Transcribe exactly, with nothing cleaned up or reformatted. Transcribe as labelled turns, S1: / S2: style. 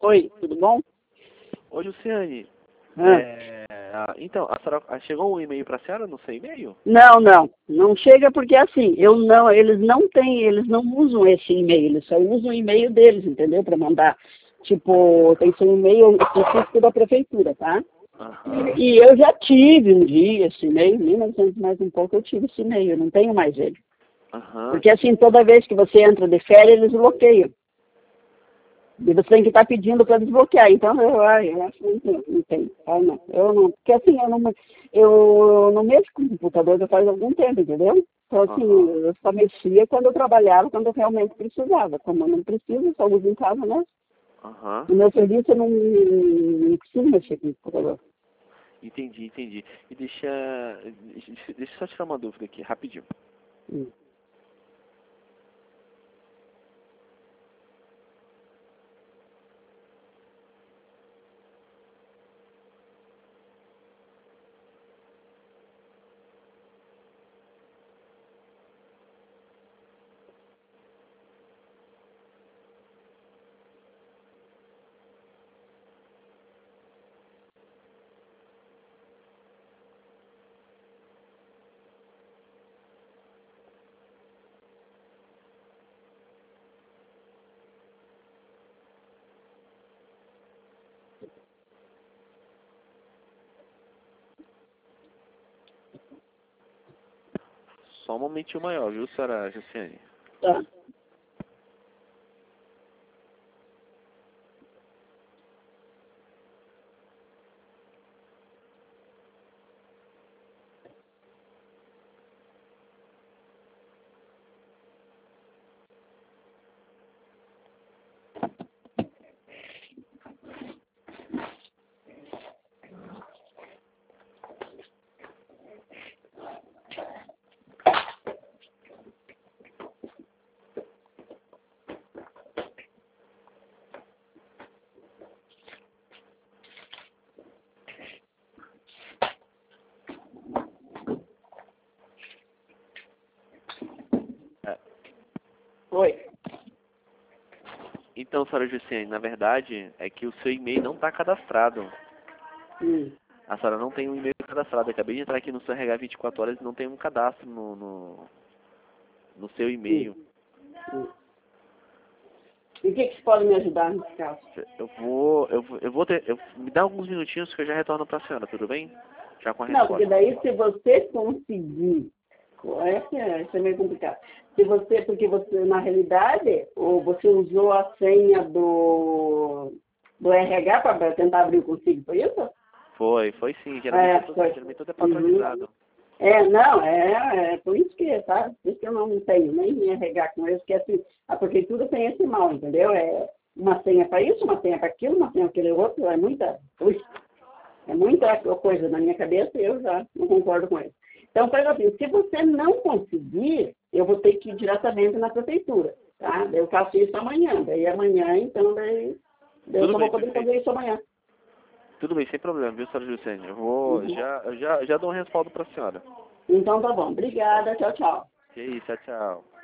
S1: Oi, tudo bom?
S2: Ô, Luciane,
S1: Ah.
S2: é, ah, então, a senhora, ah, chegou um e-mail para a senhora no seu e-mail?
S1: Não, não. Não chega porque assim, eu não, eles não têm, eles não usam esse e-mail, eles só usam o e-mail deles, entendeu? Para mandar. Tipo, tem seu e-mail específico da prefeitura, tá?
S2: Aham.
S1: E eu já tive um dia esse e-mail, em mil e novecentos mais um pouco eu tive esse e-mail, eu não tenho mais ele.
S2: Aham.
S1: Porque assim, toda vez que você entra de férias, eles bloqueiam. E você tem que estar pedindo para desbloquear. Então, eu, ai, eu acho que não, não tem. Ah, não. Eu não. Porque assim, eu não, eu não mexo com computador já faz algum tempo, entendeu? Então, assim,
S2: Aham.
S1: eu só mexia quando eu trabalhava, quando eu realmente precisava. Como eu não preciso, eu só uso em casa, né?
S2: Aham.
S1: No meu serviço, eu não, não preciso mexer com computador.
S2: Entendi, entendi. E deixa, deixa, deixa eu só tirar uma dúvida aqui, rapidinho.
S1: Hum.
S2: Só um momentinho maior, viu, senhora Luciane?
S1: Tá.
S2: É.
S1: Oi.
S2: Então, senhora Luciane, na verdade, é que o seu e-mail não está cadastrado.
S1: Hum.
S2: A senhora não tem um e-mail cadastrado. Eu acabei de entrar aqui no seu R H vinte e quatro horas e não tem um cadastro no, no, no seu
S1: Hum.
S2: e-mail.
S1: Hum. E o que, que você pode me ajudar nesse caso?
S2: Eu vou, eu vou, eu vou ter, eu, me dá alguns minutinhos que eu já retorno para a senhora, tudo bem? Já com a
S1: Não, porque
S2: resposta.
S1: daí se você conseguir, é que é, isso é meio complicado. Se você, porque você, na realidade, ou você usou a senha do, do R H para tentar abrir o consigo, foi isso?
S2: Foi, foi sim. Geralmente,
S1: É,
S2: eu tô,
S1: foi.
S2: geralmente tudo é
S1: Uhum.
S2: padronizado.
S1: É, não, é, é por isso que, tá? Por isso que eu não tenho nem R H com eles, porque assim, a prefeitura tem esse mal, entendeu? É uma senha para isso, uma senha para aquilo, uma senha para aquele outro, é muita. Ui, é muita coisa na minha cabeça e eu já não concordo com ele. Então, por exemplo, se você não conseguir, eu vou ter que ir diretamente na prefeitura, tá? Eu faço isso amanhã, daí amanhã, então, daí, daí eu
S2: Tudo
S1: só
S2: bem,
S1: vou poder
S2: perfeito.
S1: fazer isso amanhã.
S2: Tudo bem, sem problema, viu, senhora Julicene? Eu vou,
S1: Uhum.
S2: já, eu já, já dou um respaldo para a senhora.
S1: Então, tá bom. Obrigada. Tchau, tchau.
S2: Que isso, tchau, tchau.